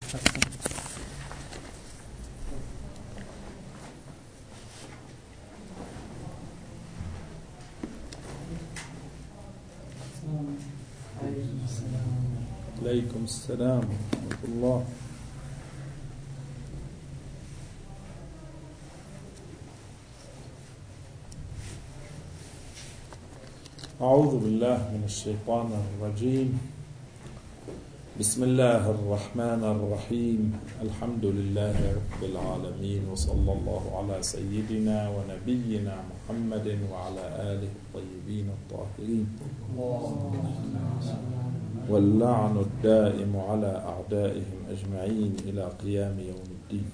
عليكم السلام ورحمة الله. أعوذ بالله من الشيطان الرجيم. بسم الله الرحمن الرحيم. الحمد لله رب العالمين، وصلى الله على سيدنا ونبينا محمد وعلى آله الطيبين الطاهرين، واللعن الدائم على أعدائهم أجمعين إلى قيام يوم الدين.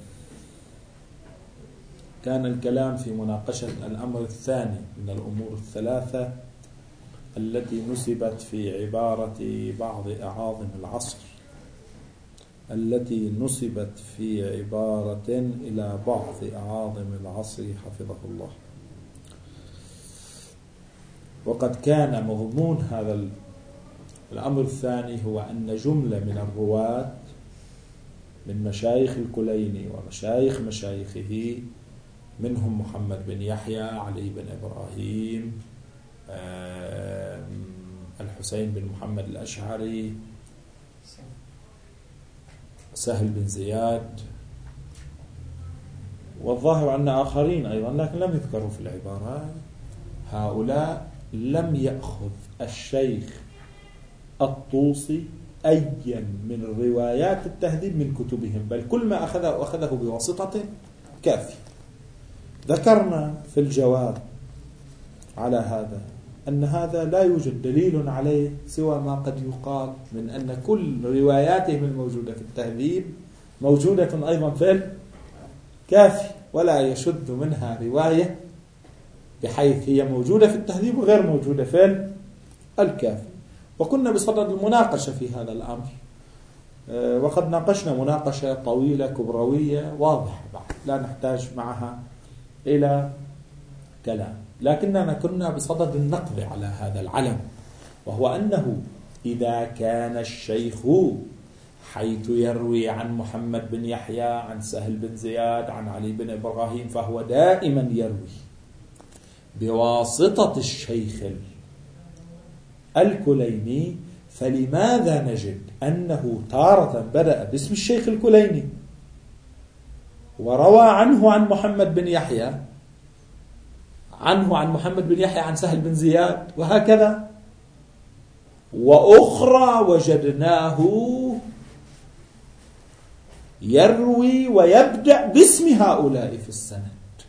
كان الكلام في مناقشة الأمر الثاني من الأمور الثلاثة التي نسبت في عبارة بعض أعاظم العصر، إلى بعض أعاظم العصر حفظه الله. وقد كان مضمون هذا الأمر الثاني هو أن جملة من الرواة من مشايخ الكليني ومشايخ مشايخه، منهم محمد بن يحيى، علي بن إبراهيم، الحسين بن محمد الأشعري، سهل بن زياد، والظاهر أن آخرين أيضا لكن لم يذكروا في العبارة. هؤلاء لم يأخذ الشيخ الطوسي أيا من روايات التهذيب من كتبهم، بل كل ما أخذه بواسطة كافي. ذكرنا في الجواب على هذا أن هذا لا يوجد دليل عليه سوى ما قد يقال من أن كل رواياتهم الموجودة في التهذيب موجودة أيضا في الكافي، ولا يشد منها رواية بحيث هي موجودة في التهذيب وغير موجودة في الكافي. وكنا بصدد المناقشة في هذا الأمر، وقد ناقشنا مناقشة طويلة كبروية واضحة لا نحتاج معها إلى كلام، لكننا كنا بصدد النقد على هذا العلم، وهو أنه إذا كان الشيخ حيث يروي عن محمد بن يحيى، عن سهل بن زياد، عن علي بن إبراهيم، فهو دائما يروي بواسطة الشيخ الكليني، فلماذا نجد أنه تارة بدأ باسم الشيخ الكليني وروى عنه عن محمد بن يحيى، عن محمد بن يحيى عن سهل بن زياد وهكذا، وأخرى وجدناه يروي ويبدأ باسم هؤلاء في السند؟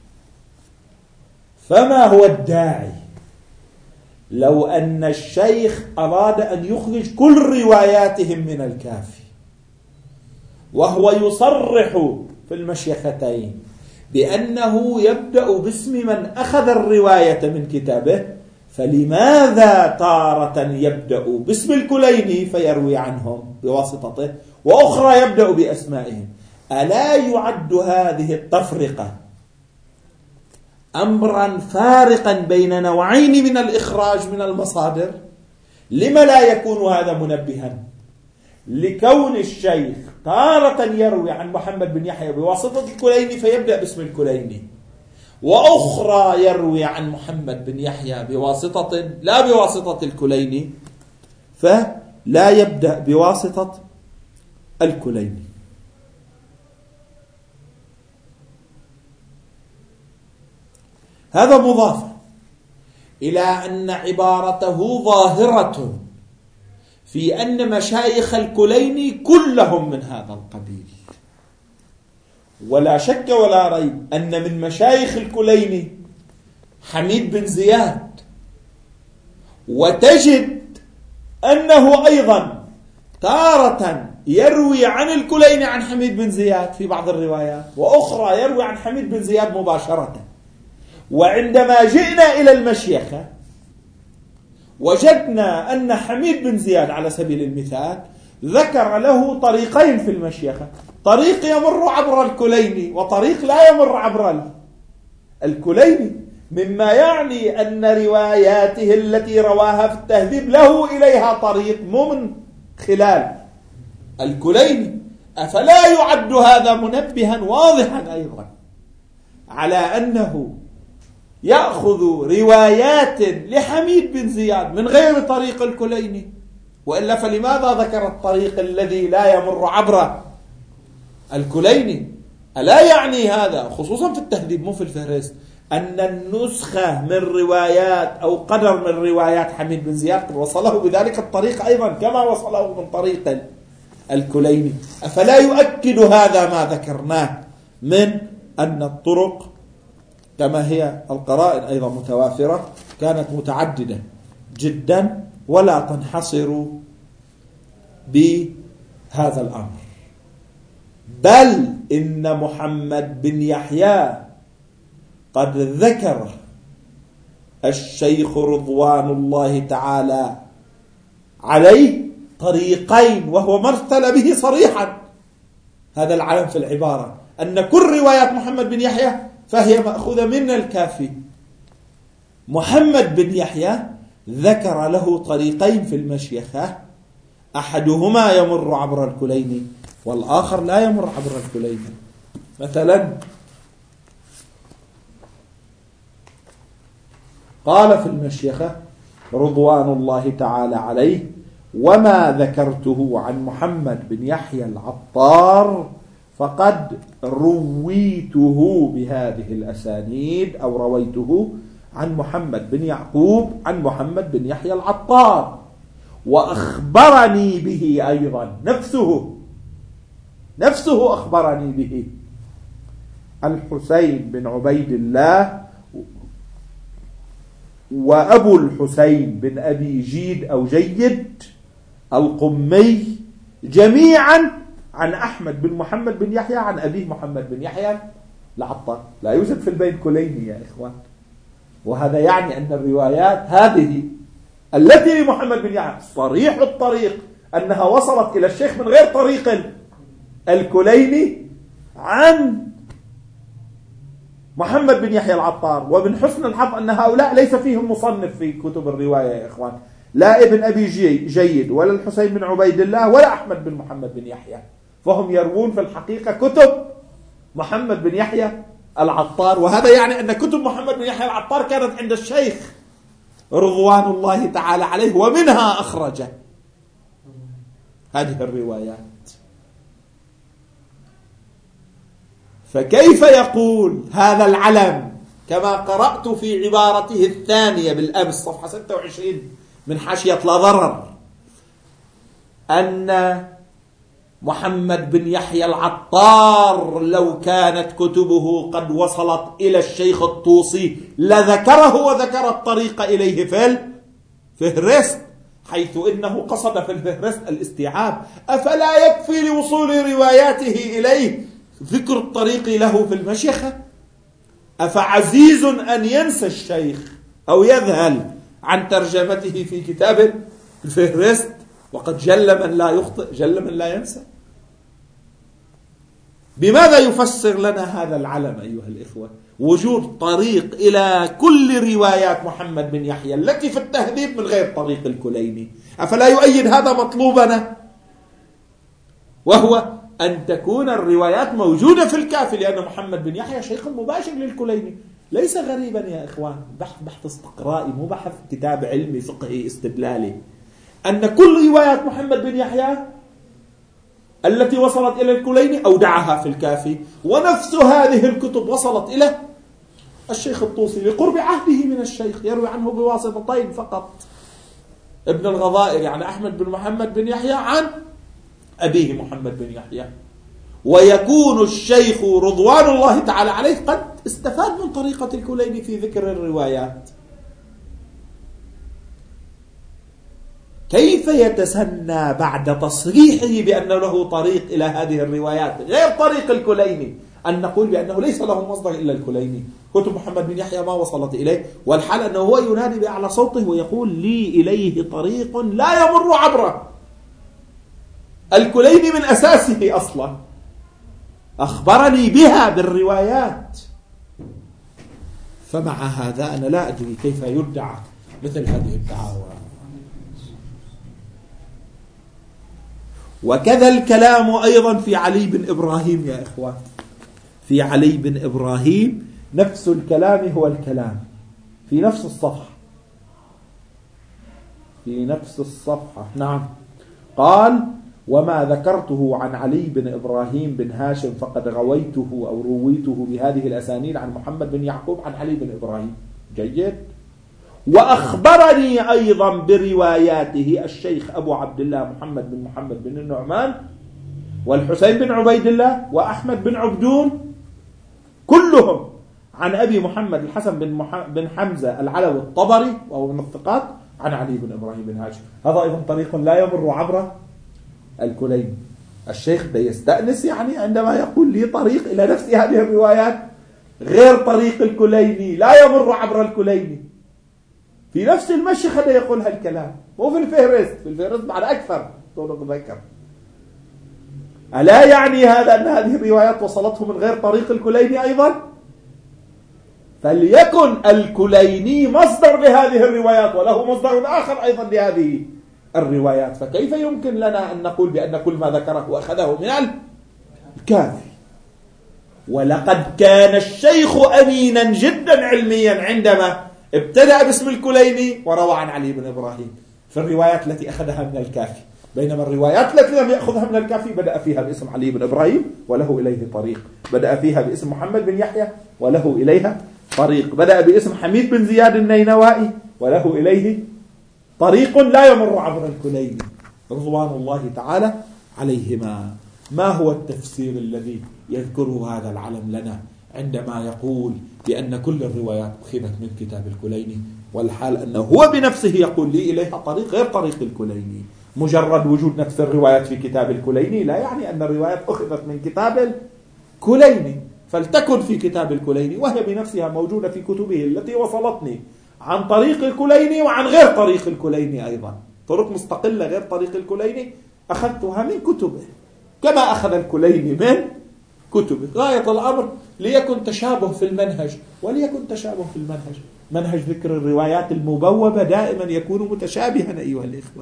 فما هو الداعي لو أن الشيخ أراد أن يخرج كل رواياتهم من الكافي، وهو يصرح في المشيختين بأنه يبدأ باسم من أخذ الرواية من كتابه، فلماذا تارة يبدأ باسم الكليني فيروي عنهم بواسطته، وأخرى يبدأ بأسمائهم؟ ألا يعد هذه التفرقة أمرا فارقا بين نوعين من الإخراج من المصادر؟ لما لا يكون هذا منبها لكون الشيخ تارة يروي عن محمد بن يحيى بواسطة الكليني فيبدأ باسم الكليني، وأخرى يروي عن محمد بن يحيى بواسطة لا بواسطة الكليني فلا يبدأ بواسطة الكليني؟ هذا مضاف إلى أن عبارته ظاهرة في أن مشايخ الكليني كلهم من هذا القبيل، ولا شك ولا ريب أن من مشايخ الكليني حميد بن زياد، وتجد أنه أيضا تارة يروي عن الكليني عن حميد بن زياد في بعض الروايات، وأخرى يروي عن حميد بن زياد مباشرة. وعندما جئنا إلى المشيخة وجدنا أن حميد بن زياد على سبيل المثال ذكر له طريقين في المشيخة، طريق يمر عبر الكليني وطريق لا يمر عبر الكليني، مما يعني أن رواياته التي رواها في التهذيب له إليها طريق مو من خلال الكليني. أفلا يعد هذا منبها واضحا أيضا على أنه يأخذ روايات لحميد بن زياد من غير طريق الكليني؟ وإلا فلماذا ذكر الطريق الذي لا يمر عبر الكليني؟ ألا يعني هذا خصوصا في التهذيب مو في الفهرست أن النسخة من روايات أو قدر من روايات حميد بن زياد وصله بذلك الطريق أيضا كما وصله من طريق الكليني؟ أفلا يؤكد هذا ما ذكرناه من أن الطرق كما هي القرائن أيضا متوافرة كانت متعددة جدا ولا تنحصر بهذا الأمر، بل إن محمد بن يحيى قد ذكر الشيخ رضوان الله تعالى عليه طريقين وهو ما ارتل به صريحا هذا العلم في العبارة أن كل روايات محمد بن يحيى فهي مأخوذة من الكافي. محمد بن يحيى ذكر له طريقين في المشيخة، أحدهما يمر عبر الكليني والآخر لا يمر عبر الكليني. مثلا قال في المشيخة رضوان الله تعالى عليه: وما ذكرته عن محمد بن يحيى العطار فقد رويته بهذه الأسانيد أو رويته عن محمد بن يعقوب عن محمد بن يحيى العطار، وأخبرني به أيضا نفسه أخبرني به الحسين بن عبيد الله وأبو الحسين بن أبي جيد أو جيد القمي جميعا عن أحمد بن محمد بن يحيى عن أبيه محمد بن يحيى العطار. لا يوجد في البين كليني يا إخوان، وهذا يعني أن الروايات هذه التي لمحمد بن يحيى صريح الطريق أنها وصلت إلى الشيخ من غير طريق الكليني عن محمد بن يحيى العطار. ومن حسن الحظ أن هؤلاء ليس فيهم مصنف في كتب الرواية يا إخوان، لا ابن أبي جيد ولا الحسين بن عبيد الله ولا أحمد بن محمد بن يحيى، فهم يروون في الحقيقة كتب محمد بن يحيى العطار. وهذا يعني أن كتب محمد بن يحيى العطار كانت عند الشيخ رضوان الله تعالى عليه ومنها أخرج هذه الروايات. فكيف يقول هذا العلم كما قرأت في عبارته الثانية بالأمس صفحة 26 من حاشية لا ضرر أن محمد بن يحيى العطار لو كانت كتبه قد وصلت إلى الشيخ الطوسي لذكره وذكر الطريق إليه في الفهرست، حيث إنه قصد في الفهرست الاستيعاب. أفلا يكفي لوصول رواياته إليه ذكر الطريق له في المشيخة؟ أفعزيز أن ينسى الشيخ أو يذهل عن ترجمته في كتاب الفهرست؟ وقد جل من لا يخطئ جل من لا ينسى. بماذا يفسر لنا هذا العلم أيها الإخوة؟ وجود طريق إلى كل روايات محمد بن يحيى التي في التهذيب من غير طريق الكليني. أفلا يؤيد هذا مطلوبنا، وهو أن تكون الروايات موجودة في الكافي، لأن محمد بن يحيى شيخ مباشر للكليني. ليس غريبا يا إخوان، بحث استقرائي مو بحث كتاب علمي فقهي استدلالي، أن كل روايات محمد بن يحيى التي وصلت إلى الكليني أودعها في الكافي، ونفس هذه الكتب وصلت إلى الشيخ الطوسي لقرب عهده من الشيخ، يروي عنه بواسطتين فقط، ابن الغضائر عن أحمد بن محمد بن يحيى عن أبيه محمد بن يحيى. ويكون الشيخ رضوان الله تعالى عليه قد استفاد من طريقة الكليني في ذكر الروايات. كيف يتسنى بعد تصريحه بأن له طريق إلى هذه الروايات غير طريق الكليني أن نقول بأنه ليس له مصدر إلا الكليني؟ كتب محمد بن يحيى ما وصلت إليه، والحال أنه هو ينادي بأعلى صوته ويقول: لي إليه طريق لا يمر عبره الكليني من أساسه أصلا، أخبرني بها بالروايات. فمع هذا أنا لا أدري كيف يدعى مثل هذه الدعاوى. وكذا الكلام أيضا في علي بن إبراهيم يا إخوان، في علي بن إبراهيم نفس الكلام هو الكلام في نفس الصفحة، في نفس الصفحة. نعم، قال: وما ذكرته عن علي بن إبراهيم بن هاشم فقد رويته أو رويته بهذه الأسانيد عن محمد بن يعقوب عن علي بن إبراهيم. جيد. وأخبرني أيضا برواياته الشيخ أبو عبد الله محمد بن النعمان والحسين بن عبيد الله وأحمد بن عبدون، كلهم عن أبي محمد الحسن بن حمزة العلوي الطبري وهو من الثقات عن علي بن إبراهيم بن هاشم. هذا أيضا طريق لا يمر عبر الكليني. الشيخ ده يستأنس يعني عندما يقول لي طريق إلى نفس هذه الروايات غير طريق الكليني، لا يمر عبر الكليني، في نفس المشي خليه يقول هالكلام، مو في الفهرست. في الفهرست بعد أكثر طرق ذكر. ألا يعني هذا أن هذه الروايات وصلته من غير طريق الكليني أيضا؟ فليكن الكليني مصدر لهذه الروايات وله مصدر آخر أيضا لهذه الروايات، فكيف يمكن لنا أن نقول بأن كل ما ذكره أخذه من الكافي؟ ولقد كان الشيخ أمينا جدا علميا عندما ابتدأ باسم الكليني وروى عن علي بن إبراهيم في الروايات التي أخذها من الكافي، بينما الروايات التي لم يأخذها من الكافي بدأ فيها باسم علي بن إبراهيم وله إليه طريق، بدأ فيها باسم محمد بن يحيى وله إليها طريق، بدأ باسم حميد بن زياد النينوائي وله إليه طريق لا يمر عبر الكليني رضوان الله تعالى عليهما. ما هو التفسير الذي يذكره هذا العلم لنا عندما يقول بأن كل الروايات أخذت من كتاب الكليني، والحال أنه هو بنفسه يقول لي إليها طريق غير طريق الكليني؟ مجرد وجود نفس الروايات في كتاب الكليني لا يعني أن الروايات أخذت من كتاب الكليني، فلتكن في كتاب الكليني وهي بنفسها موجودة في كتبه التي وصلتني عن طريق الكليني وعن غير طريق الكليني أيضا، طرق مستقلة غير طريق الكليني أخذتها من كتبه كما أخذ الكليني من كتبه. غاية الأمر ليكن تشابه في المنهج، وليكن تشابه في المنهج. منهج ذكر الروايات المبوبة دائما يكون متشابها أيها الإخوة.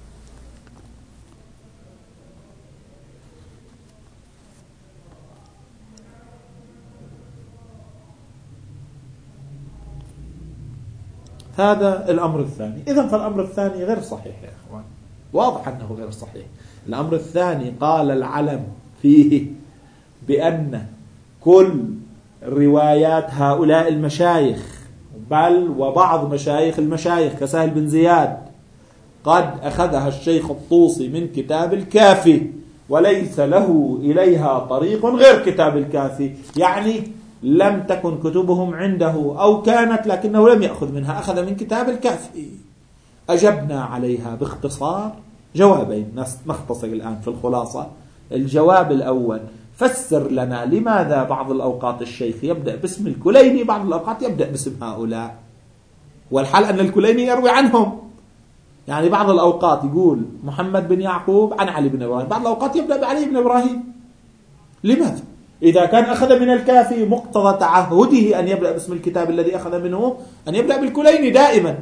هذا الأمر الثاني. إذن فالأمر الثاني غير صحيح يا إخوان، واضح أنه غير صحيح. الأمر الثاني قال العلم فيه بأن كل روايات هؤلاء المشايخ بل وبعض مشايخ المشايخ كسهل بن زياد قد أخذها الشيخ الطوسي من كتاب الكافي وليس له إليها طريق غير كتاب الكافي، يعني لم تكن كتبهم عنده أو كانت لكنه لم يأخذ منها، أخذ من كتاب الكافي. أجبنا عليها باختصار جوابين، نختصر الآن في الخلاصة. الجواب الأول: فسر لنا لماذا بعض الأوقات الشيخ يبدأ باسم الكليني، بعض الأوقات يبدأ باسم هؤلاء، والحال أن الكليني يروي عنهم. يعني بعض الأوقات يقول محمد بن يعقوب عن علي بن إبراهيم، بعض الأوقات يبدأ بعلي بن إبراهيم. لماذا؟ إذا كان أخذ من الكافي مقتضى تعهده أن يبدأ باسم الكتاب الذي أخذ منه أن يبدأ بالكليني دائما.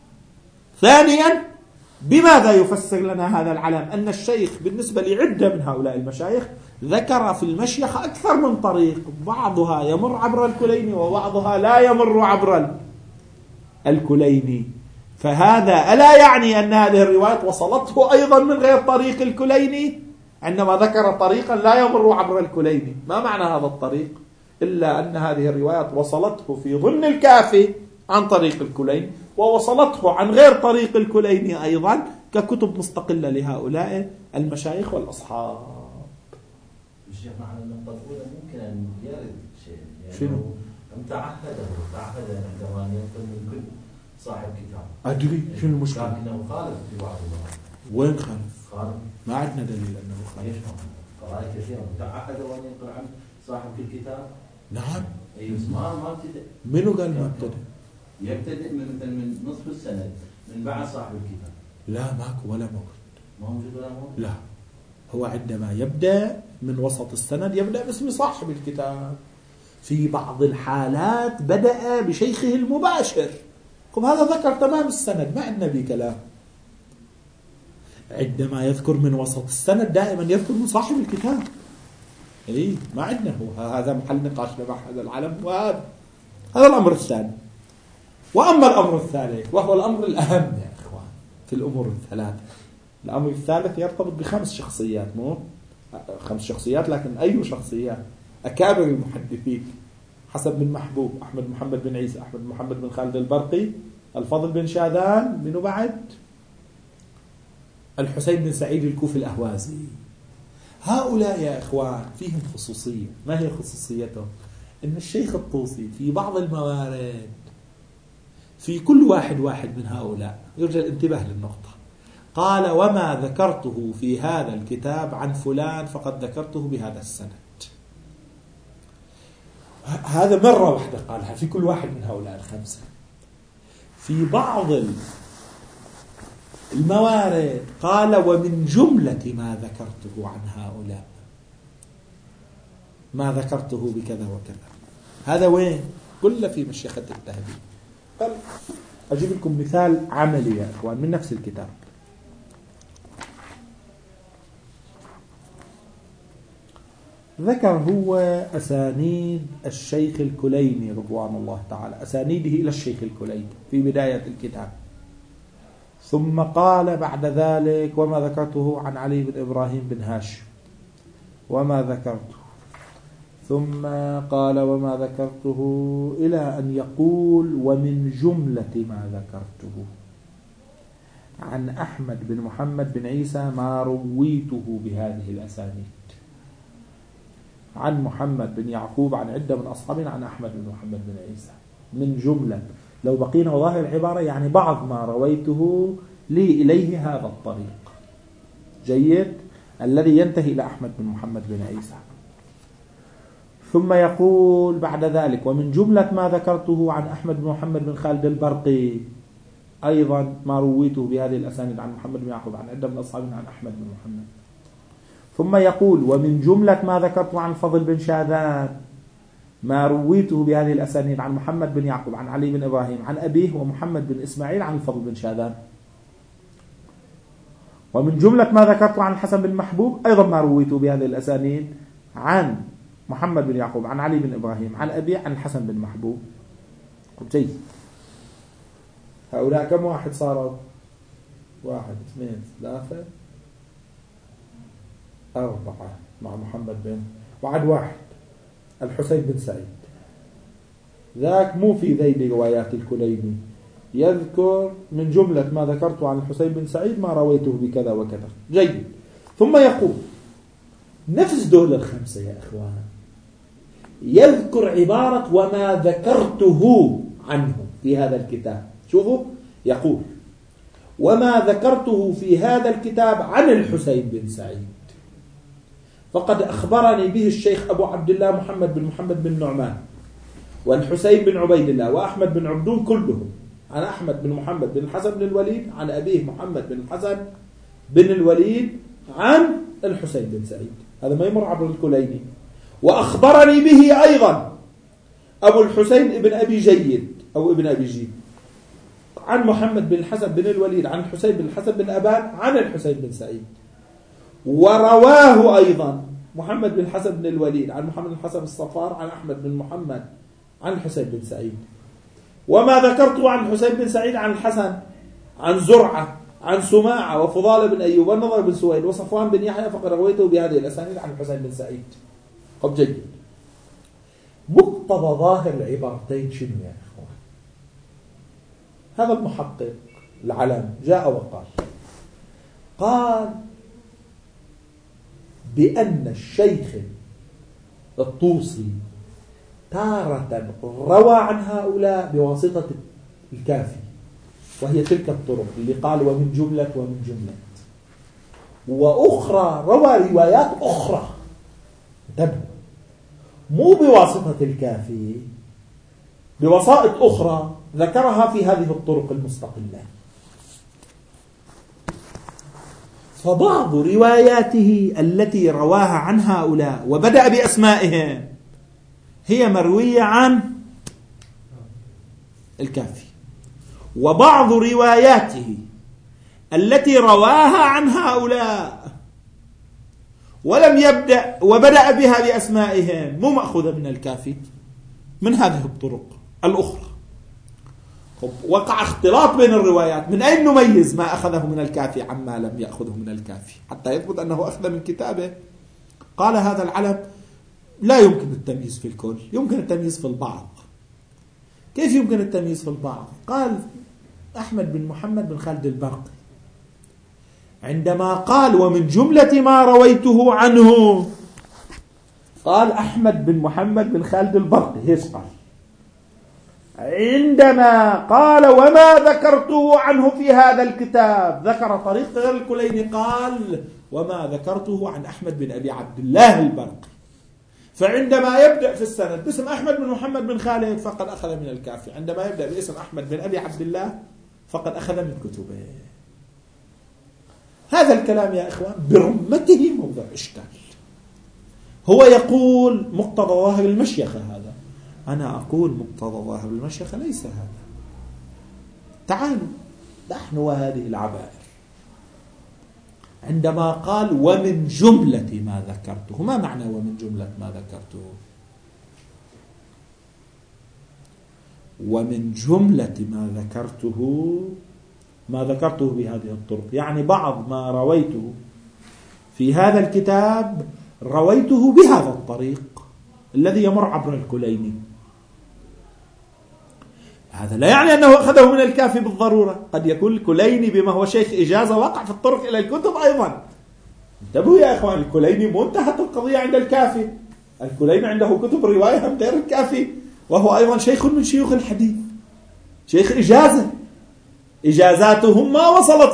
ثانيا: بماذا يفسر لنا هذا العلم أن الشيخ بالنسبة لعدة من هؤلاء المشايخ ذكر في المشيخ أكثر من طريق، بعضها يمر عبر الكليني وبعضها لا يمر عبر الكليني، فهذا ألا يعني أن هذه الروايات وصلته أيضا من غير طريق الكليني عندما ذكر طريقا لا يمر عبر الكليني؟ ما معنى هذا الطريق؟ إلا أن هذه الروايات وصلته في ضمن الكافي عن طريق الكليني، ووصلته عن غير طريق الكليني أيضا ككتب مستقلة لهؤلاء المشايخ والأصحاب. الشيخ معنى النقطة الأولى ممكن أن يرد شيء يعني شنو؟ تعهد عندما ينقل من كل صاحب كتاب. أدري شنو المشكلة؟ لكنه خالف في بعض المواقف. وين خالف؟ خالف. ما عندنا دليل أنه خالف. قضايا كثيرة تعهد وأن ينقل عن صاحب الكتاب. نعم. أي ما ابتدأ. منو قال ما ابتدأ؟ يبتدئ من نصف السند من بعد صاحب الكتاب. لا ماكو ولا موجود. ما موجود ولا موجود؟ لا، هو عندما يبدأ من وسط السند يبدأ باسم صاحب الكتاب. في بعض الحالات بدأ بشيخه المباشر. هذا ذكر تمام السند، ما عندنا به كلام. عندما يذكر من وسط السند دائما يذكر من صاحب الكتاب. ما عندنا هذا محل نقاشنا مع هذا العلم. وهذا الأمر الثاني. وأما الأمر الثالث وهو الأمر الأهم يا إخوان في الأمور الثلاثة، الأمر الثالث يرتبط ب5 شخصيات، مو 5 شخصيات لكن أي شخصيات؟ أكابر المحدثين: حسن بن محبوب، أحمد محمد بن عيسى، أحمد محمد بن خالد البرقي، الفضل بن شاذان، منو بعد؟ الحسين بن سعيد الكوفي الأهوازي. هؤلاء يا إخوان فيهم خصوصية. ما هي خصوصيتهم؟ إن الشيخ الطوسي في بعض الموارد في كل واحد من هؤلاء يرجى الانتباه للنقطة، قال: وما ذكرته في هذا الكتاب عن فلان فقد ذكرته بهذا السند. هذا مرة واحدة قالها في كل واحد من هؤلاء ال5. في بعض الموارد قال: ومن جملة ما ذكرته عن هؤلاء ما ذكرته بكذا وكذا. هذا وين؟ كله في مشيخة التهذيب. بل أجيب لكم مثال عملي يا إخوان من نفس الكتاب. ذكر هو أسانيد الشيخ الكليني رضوان الله تعالى، أسانيده إلى الشيخ الكليني في بداية الكتاب، ثم قال بعد ذلك: وما ذكرته عن علي بن إبراهيم بن هاشم وما ذكرته، ثم قال: وما ذكرته، إلى أن يقول: ومن جملة ما ذكرته عن أحمد بن محمد بن عيسى ما رويته بهذه الأسانيد عن محمد بن يعقوب عن عدة من أصحابنا عن أحمد بن محمد بن عيسى. من جملة، لو بقينا وظاهر العبارة يعني بعض ما رويته لي إليه هذا الطريق جيد الذي ينتهي إلى أحمد بن محمد بن عيسى. ثم يقول بعد ذلك: ومن جملة ما ذكرته عن أحمد بن محمد بن خالد البرقي أيضا ما رويته بهذه الأسانيد عن محمد بن يعقوب عن عدة من أصحابنا عن أحمد بن محمد. ثم يقول: ومن جملة ما ذكرته عن الفضل بن شاذان ما رويته بهذه الأسانيد عن محمد بن يعقوب عن علي بن إبراهيم عن أبيه ومحمد بن إسماعيل عن الفضل بن شاذان. ومن جملة ما ذكرته عن الحسن بن محبوب أيضا ما رويته بهذه الأسانيد عن محمد بن يعقوب عن علي بن إبراهيم عن أبيه عن الحسن بن محبوب. جيد. هؤلاء كم واحد صاروا؟ 1 2 3 4 مع محمد بن وعد 1 الحسين بن سعيد. ذاك مو في ذيل روايات الكليني، يذكر من جملة ما ذكرته عن الحسين بن سعيد ما رويته بكذا وكذا. جيد. ثم يقول نفس دول ال5 يا إخوان يذكر عبارة وما ذكرته عنه في هذا الكتاب. شوفوا يقول: وما ذكرته في هذا الكتاب عن الحسين بن سعيد فقد أخبرني به الشيخ أبو عبد الله محمد بن محمد بن نعمان والحسين بن عبيد الله وأحمد بن عبدون كلهم عن أحمد بن محمد بن الحسن بن الوليد عن أبيه محمد بن الحسن بن الوليد عن الحسين بن سعيد. هذا ما يمر عبر الكليني. وأخبرني به أيضا أبو الحسين ابن أبي جيد أو ابن أبي جيد عن محمد بن الحسن بن الوليد عن الحسين بن الحسن بن أبان عن الحسين بن سعيد. ورواه أيضا محمد بن الحسن بن الوليد عن محمد بن الحسن الصفار عن أحمد بن محمد عن الحسين بن سعيد. وما ذكرته عن الحسين بن سعيد عن الحسن عن زرعة عن سماعة وفضال بن أيوب والنضر بن سويد وصفوان بن يحيى فقد رويته بهذه الأسانيد عن الحسين بن سعيد. طب جيد. مقتضى ظاهر العبارتين شنو يا إخوان؟ هذا المحقق العلم جاء قال بأن الشيخ الطوسي تارة روى عن هؤلاء بواسطة الكافي وهي تلك الطرق اللي قال ومن جملة وأخرى روى روايات أخرى مو بواسطة الكافي، بوسائط أخرى ذكرها في هذه الطرق المستقلة. فبعض رواياته التي رواها عن هؤلاء وبدأ بأسمائهم هي مروية عن الكافي، وبعض رواياته التي رواها عن هؤلاء ولم يبدأ وبدأ بها بأسمائهم مو مأخوذة من الكافي، من هذه الطرق الأخرى. وقع اختلاط بين الروايات، من أين نميز ما أخذه من الكافي عما لم يأخذه من الكافي حتى يثبت أنه أخذ من كتابه؟ قال هذا العلم لا يمكن التمييز في الكل، يمكن التمييز في البعض. كيف يمكن التمييز في البعض؟ قال أحمد بن محمد بن خالد البرقي عندما قال ومن جملة ما رويته عنه، قال أحمد بن محمد بن خالد البرقي هيك قال. عندما قال وما ذكرته عنه في هذا الكتاب ذكر طريق غير الكليني، قال وما ذكرته عن أحمد بن أبي عبد الله البرقي. فعندما يبدأ في السند باسم أحمد بن محمد بن خالد فقد أخذ من الكافي، عندما يبدأ باسم أحمد بن أبي عبد الله فقد أخذ من كتبه. هذا الكلام يا إخوان برمته موضع إشكال. هو يقول مقتضى ظاهر المشيخة هذا، أنا أقول مقتضى ظاهر المشيخة ليس هذا. تعالوا نحن وهذه العبائر، عندما قال ومن جملة ما ذكرته، ما معنى ومن جملة ما ذكرته؟ ومن جملة ما ذكرته بهذه الطرق، يعني بعض ما رويته في هذا الكتاب رويته بهذا الطريق الذي يمر عبر الكليني. هذا لا يعني أنه أخذه من الكافي بالضرورة، قد يكون الكليني بما هو شيخ إجازة وقع في الطرق إلى الكتب أيضا. انتبهوا يا إخوان، الكليني منتهت القضية عند الكافي، الكليني عنده كتب رواية من غير الكافي، وهو أيضا شيخ من شيوخ الحديث، شيخ إجازة. إجازاتهم ما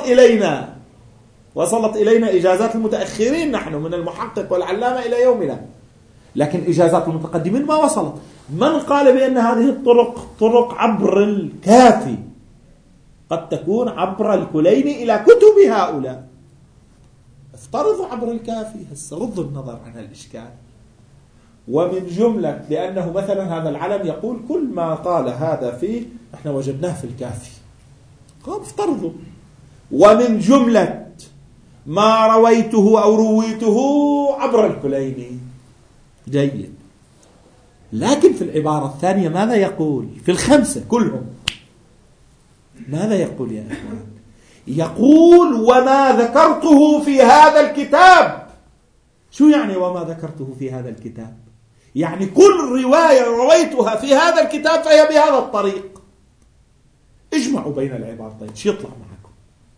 وصلت إلينا إجازات المتأخرين نحن من المحقق والعلامة إلى يومنا، لكن إجازات المتقدمين ما وصلت. من قال بأن هذه الطرق طرق عبر الكافي؟ قد تكون عبر الكليني إلى كتب هؤلاء. افترضوا عبر الكافي، هسه ردوا النظر عن الإشكال. ومن جملة، لأنه مثلا هذا العلم يقول كل ما قال هذا فيه احنا وجدناه في الكافي، قال افترضوا ومن جملة ما رويته أو رويته عبر الكليني، جيد. لكن في العبارة الثانية ماذا يقول؟ في الخمسة كلهم ماذا يقول يا إخوان؟ يقول وما ذكرته في هذا الكتاب. شو يعني وما ذكرته في هذا الكتاب؟ يعني كل رواية رويتها في هذا الكتاب فهي بهذا الطريق. اجمعوا بين العبارتين، شو يطلع معكم؟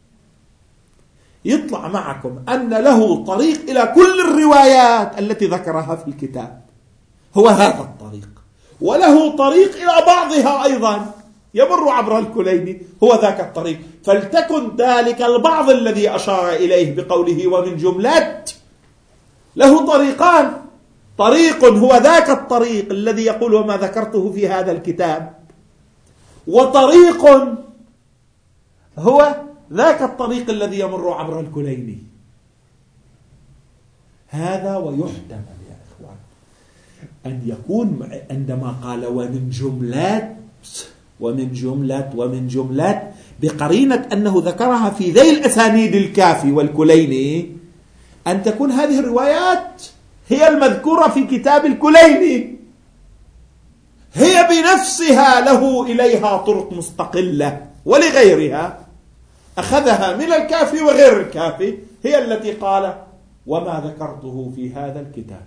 يطلع معكم أن له طريق إلى كل الروايات التي ذكرها في الكتاب، هو هذا الطريق، وله طريق إلى بعضها أيضا يمر عبر الكليني، هو ذاك الطريق. فلتكن ذلك البعض الذي أشار إليه بقوله ومن جملة له طريقان، طريق هو ذاك الطريق الذي يقول وما ذكرته في هذا الكتاب، وطريق هو ذاك الطريق الذي يمر عبر الكليني. هذا ويحتمل يا إخوان أن يكون عندما قال ومن جملة بقرينة أنه ذكرها في ذي الأسانيد الكافي والكليني، أن تكون هذه الروايات هي المذكورة في كتاب الكليني، هي بنفسها له إليها طرق مستقلة، ولغيرها أخذها من الكافي وغير الكافي، هي التي قال وما ذكرته في هذا الكتاب.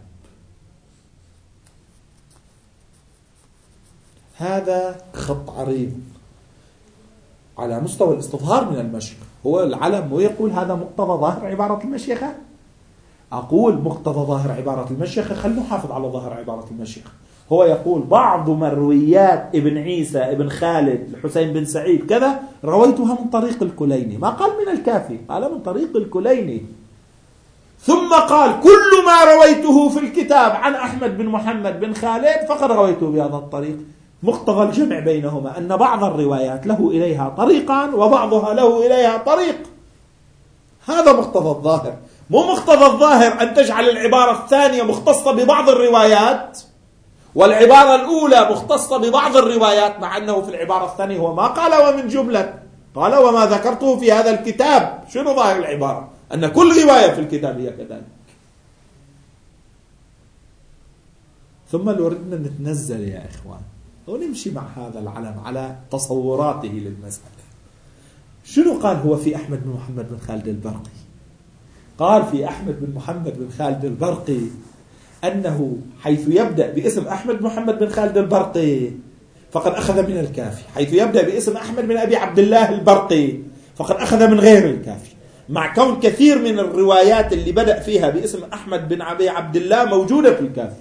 هذا خط عريض على مستوى الاستظهار من المشيخة. هو العلم ويقول هذا مقتضى ظاهر عبارة المشيخة. أقول مقتضى ظاهر عبارة المشيخة، خلنا نحافظ على ظاهر عبارة المشيخة. هو يقول بعض مرويات ابن عيسى ابن خالد الحسين بن سعيد كذا رويتها من طريق الكليني، ما قال من الكافي، قال من طريق الكليني. ثم قال كل ما رويته في الكتاب عن أحمد بن محمد بن خالد فقد رويته بهذا الطريق. مقتضى الجمع بينهما أن بعض الروايات له إليها طريقان وبعضها له إليها طريق. هذا مقتضى الظاهر. مو مقتضى الظاهر أن تجعل العبارة الثانية مختصة ببعض الروايات والعبارة الأولى مختصة ببعض الروايات، مع أنه في العبارة الثانية هو ما قال ومن جملة، قال وما ذكرته في هذا الكتاب. شنو ظاهر العبارة؟ أن كل رواية في الكتاب هي كذلك. ثم لو ردنا نتنزل يا إخوان ونمشي مع هذا العلم على تصوراته للمسألة. شنو قال هو في أحمد بن محمد بن خالد البرقي؟ قال في أحمد بن محمد بن خالد البرقي أنه حيث يبدأ باسم أحمد بن محمد بن خالد البرقي فقد أخذ من الكافي، حيث يبدأ باسم أحمد بن أبي عبد الله البرقي فقد أخذ من غير الكافي، مع كون كثير من الروايات اللي بدأ فيها باسم أحمد بن أبي عبد الله موجودة في الكافي.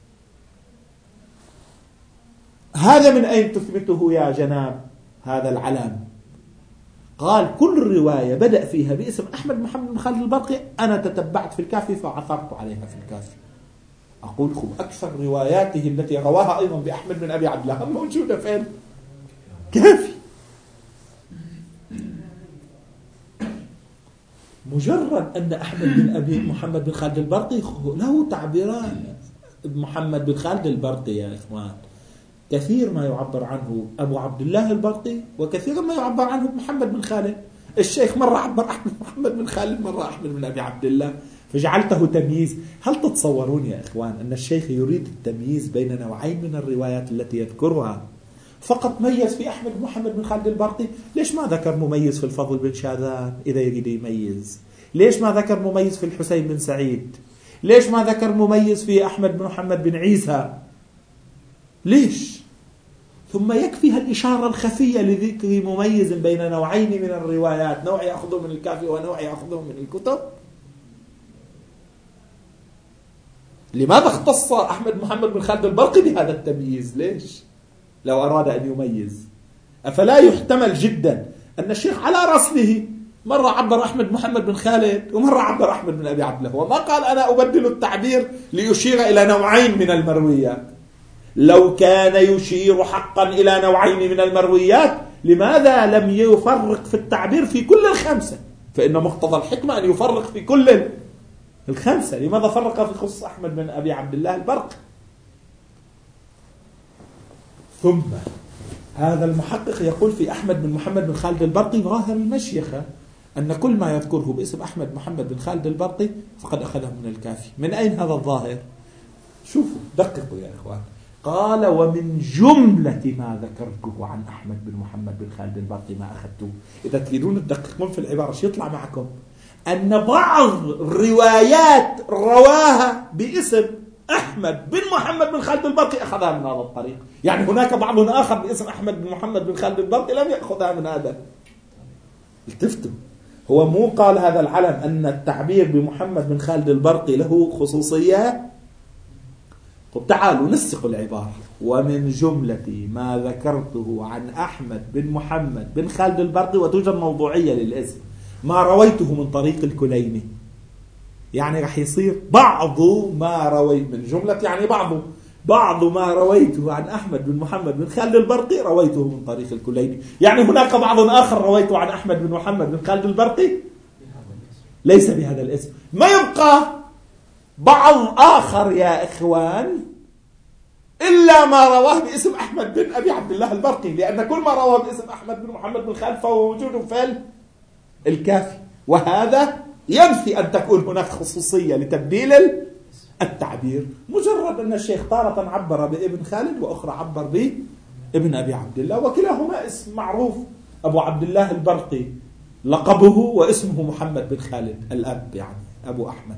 هذا من أين تثبته يا جناب هذا العلم؟ قال كل رواية بدأ فيها باسم أحمد بن محمد بن خالد البرقي أنا تتبعت في الكافي فعثرت عليها في الكافي. أقول لكم أكثر رواياته التي رواها أيضا بأحمد بن أبي عبد الله موجودة فين؟ كافي. مجرد أن أحمد بن أبي محمد بن خالد البرقي له تعبيران. محمد بن خالد البرقي يا إخوان كثير ما يعبر عنه أبو عبد الله البرقي وكثير ما يعبر عنه محمد بن خالد. الشيخ مرة عبر أحمد محمد بن خالد، مرة أحمد بن أبي عبد الله، فجعلته تمييز. هل تتصورون يا إخوان أن الشيخ يريد التمييز بين نوعين من الروايات التي يذكرها فقط ميز في أحمد محمد بن خالد البرقي؟ ليش ما ذكر مميز في الفضل بن شاذان إذا يريد يميز؟ ليش ما ذكر مميز في الحسين بن سعيد؟ ليش ما ذكر مميز في أحمد بن محمد بن عيسى؟ ليش؟ ثم يكفيها الإشارة الخفية لذكر مميز بين نوعين من الروايات، نوع يأخذه من الكافي ونوع يأخذه من الكتب. لماذا اختص أحمد محمد بن خالد البرقي بهذا التمييز؟ ليش؟ لو أراد أن يميز. أفلا يحتمل جدا أن الشيخ على رسله مرة عبر أحمد محمد بن خالد ومرة عبر أحمد بن أبي عبد الله، وما قال أنا أبدل التعبير ليشير إلى نوعين من المرويات. لو كان يشير حقا إلى نوعين من المرويات لماذا لم يفرق في التعبير في كل الخمسة؟ فإن مقتضى الحكمة أن يفرق في كل الخمسة. لماذا فرق في خصوص أحمد بن أبي عبد الله البرقي؟ ثم هذا المحقق يقول في أحمد بن محمد بن خالد البرقي ظاهر المشيخة أن كل ما يذكره باسم أحمد محمد بن خالد البرقي فقد أخذه من الكافي. من أين هذا الظاهر؟ شوفوا دققوا يا إخوان. قال ومن جملة ما ذكرته عن أحمد بن محمد بن خالد البرقي ما أخذته. إذا تريدون تدققون في العبارة شو يطلع معكم؟ أن بعض الروايات رواها باسم أحمد بن محمد بن خالد البرقي أخذها من هذا الطريق. يعني هناك بعض آخر باسم أحمد بن محمد بن خالد البرقي لم يأخذها من هذا. التفتوا، هو مو قال هذا العلم أن التعبير بمحمد بن خالد البرقي له خصوصية. طب تعالوا نسق العبارة. ومن جملة ما ذكرته عن أحمد بن محمد بن خالد البرقي، وتوجد موضوعية للاسم، ما رويته من طريق الكليني. يعني رح يصير بعض ما رويت من جملة، يعني بعض ما رويته عن أحمد بن محمد بن خالد البرقي رويته من طريق الكليني. يعني هناك بعض آخر رويته عن أحمد بن محمد بن خالد البرقي ليس بهذا الاسم. ما يبقى بعض آخر يا إخوان إلا ما رواه باسم أحمد بن أبي عبد الله البرقي، لأن كل ما رواه باسم أحمد بن محمد بن خالد فهو موجود في الكافي. وهذا ينفي أن تكون هناك خصوصية لتبديل التعبير. مجرد أن الشيخ تارة عبر بابن خالد وأخرى عبر بابن أبي عبد الله، وكلاهما اسم معروف. أبو عبد الله البرقي لقبه واسمه محمد بن خالد الأب، يعني أبو أحمد.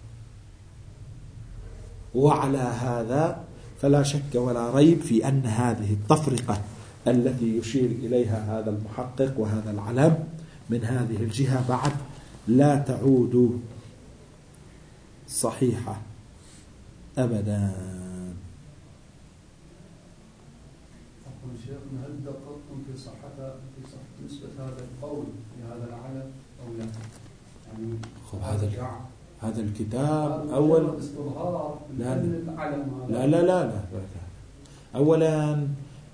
وعلى هذا فلا شك ولا ريب في أن هذه التفرقة التي يشير إليها هذا المحقق وهذا العلم من هذه الجهة بعد لا تعود صحيحة أبدا. أقول شيخنا هل دققتم في صحة نسبة هذا القول لهذا العلم أو لا؟ يعني هذا الكتاب أول لا أولا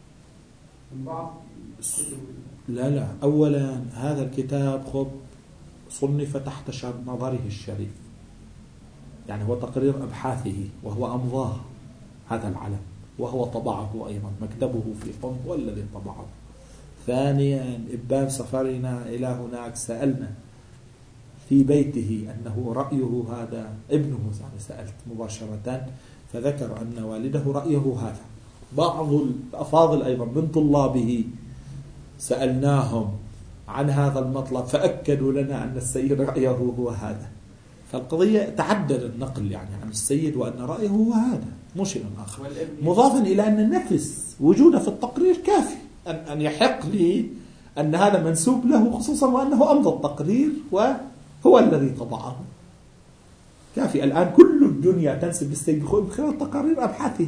أولا هذا الكتاب صنف تحت نظره الشريف، يعني هو تقرير أبحاثه وهو أمضاه هذا العلم، وهو طبعه أيضا، مكتبه في قم هو الذي طبعه. ثانيا إبان سفرنا إلى هناك سألنا في بيته أنه رأيه هذا ابنه، يعني سألت مباشرة فذكر أن والده رأيه هذا. بعض الأفاضل أيضا من طلابه سألناهم عن هذا المطلب فأكدوا لنا أن السيد رأيه هو هذا. فالقضية تعدد النقل يعني عن السيد وأن رأيه هو هذا، مو شيء آخر. مضافا إلى أن النفس وجوده في التقرير كافي أن يحق لي أن هذا منسوب له، خصوصا وأنه أمضى التقرير وهو الذي طبعه. كافي. الآن كل الدنيا تنسب السيد خوئي من خلال تقارير أبحاثه،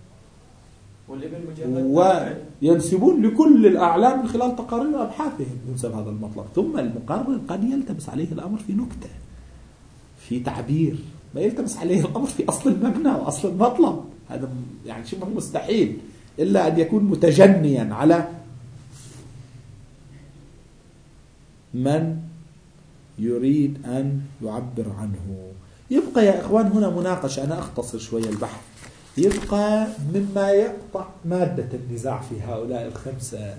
وينسبون لكل الأعلام من خلال تقارير أبحاثهم ينسب هذا المطلب. ثم المقرر قد يلتبس عليه الأمر في نكتة، في تعبير، ما يلتبس عليه الأمر في أصل المبنى وأصل المطلب. هذا يعني شبه مستحيل إلا أن يكون متجنيا على من يريد أن يعبر عنه. يبقى يا إخوان هنا مناقشة، أنا أختصر شوية البحث. يبقى مما يقطع مادة النزاع في هؤلاء الخمسة،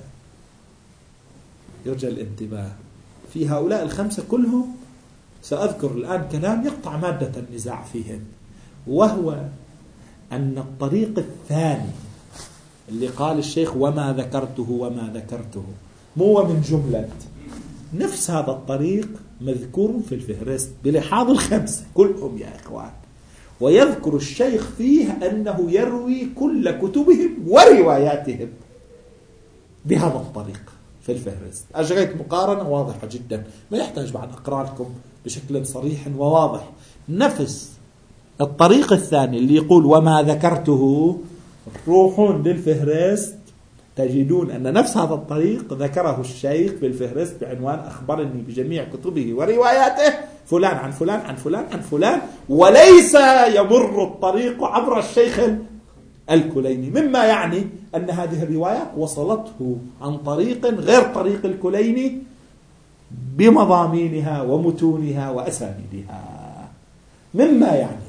يرجى الانتباه في هؤلاء الخمسة كلهم. سأذكر الآن كلام يقطع مادة النزاع فيهم، وهو أن الطريق الثاني اللي قال الشيخ وما ذكرته مو من جملة، نفس هذا الطريق مذكور في الفهرست بلحاظ الخمسة كلهم يا إخوان. ويذكر الشيخ فيه أنه يروي كل كتبهم ورواياتهم بهذا الطريق في الفهرست. أجريت مقارنة واضحة جدا، ما يحتاج بعد أقرأ لكم بشكل صريح وواضح. نفس الطريق الثاني اللي يقول وما ذكرته، روحون للفهرست تجدون أن نفس هذا الطريق ذكره الشيخ في الفهرست بعنوان أخبرني بجميع كتبه ورواياته فلان عن فلان عن فلان عن فلان، وليس يمر الطريق عبر الشيخ الكليني، مما يعني أن هذه الروايات وصلته عن طريق غير طريق الكليني بمضامينها ومتونها وأسانيدها. مما يعني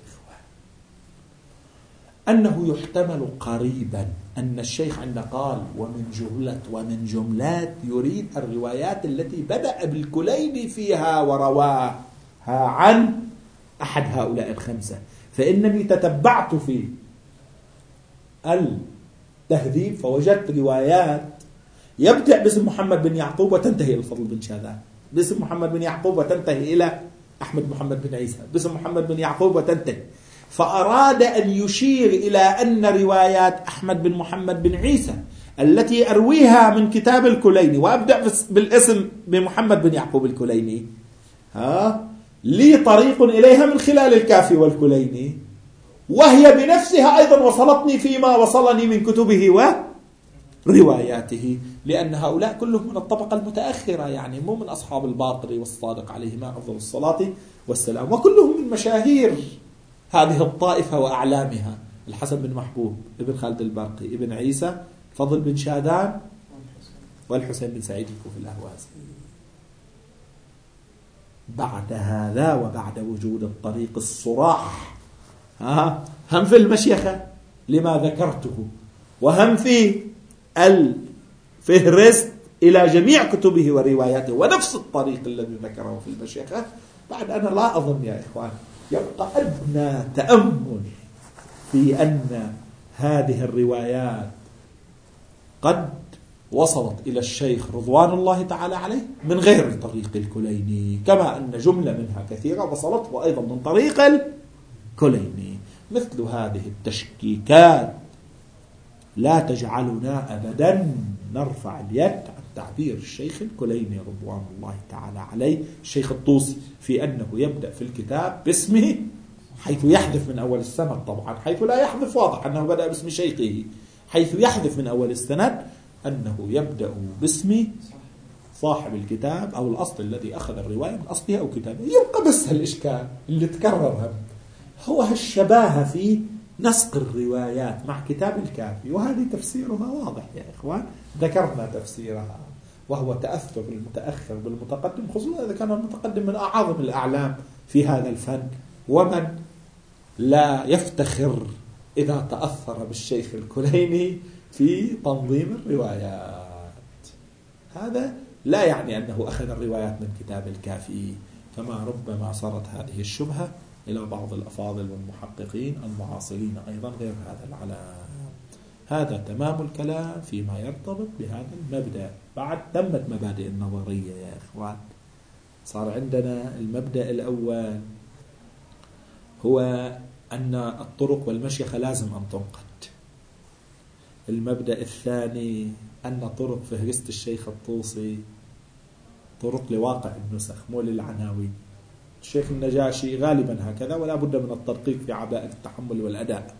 أنه يحتمل قريبا أن الشيخ عندما قال ومن جملات يريد الروايات التي بدأ بالكليني فيها ورواها عن أحد هؤلاء الخمسة. فإنني تتبعت في التهذيب فوجدت روايات يبدأ باسم محمد بن يعقوب وتنتهي إلى الفضل بن شاذان، باسم محمد بن يعقوب وتنتهي إلى أحمد محمد بن عيسى، باسم محمد بن يعقوب وتنتهي. فأراد أن يشير إلى أن روايات أحمد بن محمد بن عيسى التي أرويها من كتاب الكليني وأبدأ بالاسم بمحمد بن يعقوب الكليني لي طريق إليها من خلال الكافي والكليني، وهي بنفسها أيضا وصلتني فيما وصلني من كتبه ورواياته، لأن هؤلاء كلهم من الطبقة المتأخرة، يعني مو من أصحاب الباقر والصادق عليهما أفضل الصلاة والسلام، وكلهم من مشاهير هذه الطائفة وأعلامها: الحسن بن محبوب، ابن خالد البرقي، ابن عيسى، فضل بن شاذان، والحسين بن سعيد الكوفي الأهوازي. بعد هذا وبعد وجود الطريق الصراح هم في المشيخة لما ذكرته، وهم في الفهرست إلى جميع كتبه ورواياته، ونفس الطريق الذي ذكره في المشيخة. بعد أنا لا أظن يا إخوان يبقى أدنى تأمل في أن هذه الروايات قد وصلت إلى الشيخ رضوان الله تعالى عليه من غير طريق الكليني، كما أن جملة منها كثيرة وصلته أيضا من طريق الكليني. مثل هذه التشكيكات لا تجعلنا أبدا نرفع اليد عن تعبير الشيخ الكليني رضوان الله تعالى عليه، الشيخ الطوسي، في أنه يبدأ في الكتاب باسمه، حيث يحذف من أول السند طبعا، حيث لا يحذف واضح أنه بدأ باسم شيخه، حيث يحذف من أول السند أنه يبدأ باسم صاحب الكتاب أو الأصل الذي أخذ الرواية من أصلها أو كتابه. يبقى بس الإشكال اللي تكرر هو الشباهة في نسق الروايات مع كتاب الكافي، وهذه تفسيرها واضح يا إخوان، ذكرنا تفسيرها، وهو تأثر المتأخر بالمتقدم، خصوصا إذا كان المتقدم من أعظم الأعلام في هذا الفن، ومن لا يفتخر إذا تأثر بالشيخ الكليني في تنظيم الروايات. هذا لا يعني أنه أخذ الروايات من كتاب الكافي، كما ربما صارت هذه الشبهة إلى بعض الأفاضل والمحققين المعاصرين أيضا غير هذا العلم. هذا تمام الكلام فيما يرتبط بهذا المبدأ. بعد تمت مبادئ النظرية يا إخوان. صار عندنا المبدأ الأول هو أن الطرق والمشيخة لازم أن تنقد. المبدأ الثاني أن طرق فهرست الشيخ الطوسي طرق لواقع النسخ مو للعناوين. الشيخ النجاشي غالبا هكذا، ولا بد من التدقيق في عباءة التحمل والأداء.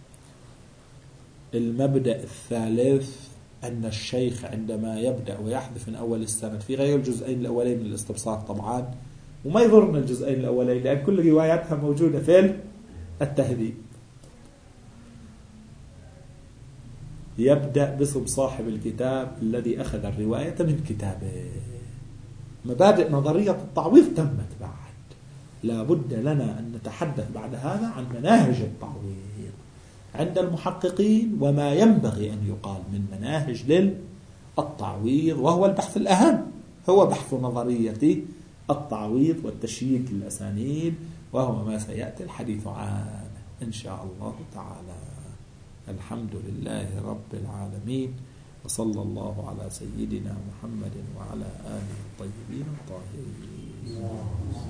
المبدأ الثالث أن الشيخ عندما يبدأ ويحذف من أول السند في غير الجزئين الأولين من الاستبصار طبعا، وما يضرنا الجزئين الأولين لأن كل رواياتها موجودة في التهذيب، يبدأ باسم صاحب الكتاب الذي أخذ الرواية من كتابه. مبادئ نظرية التعويض تمت. بعد لا بد لنا أن نتحدث بعد هذا عن مناهج التعويض عند المحققين وما ينبغي أن يقال من مناهج للتعويض، وهو البحث الأهم، هو بحث نظرية التعويض والتشييك للأسانيد، وهو ما سيأتي الحديث عنه إن شاء الله تعالى. الحمد لله رب العالمين، وصلى الله على سيدنا محمد وعلى آله الطيبين الطاهرين.